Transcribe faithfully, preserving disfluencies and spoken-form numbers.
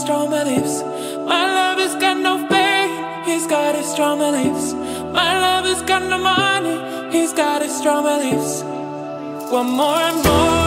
strong beliefs. My love has got no faith, he's got his strong beliefs. My love has got no money, he's got his strong beliefs. Want more and more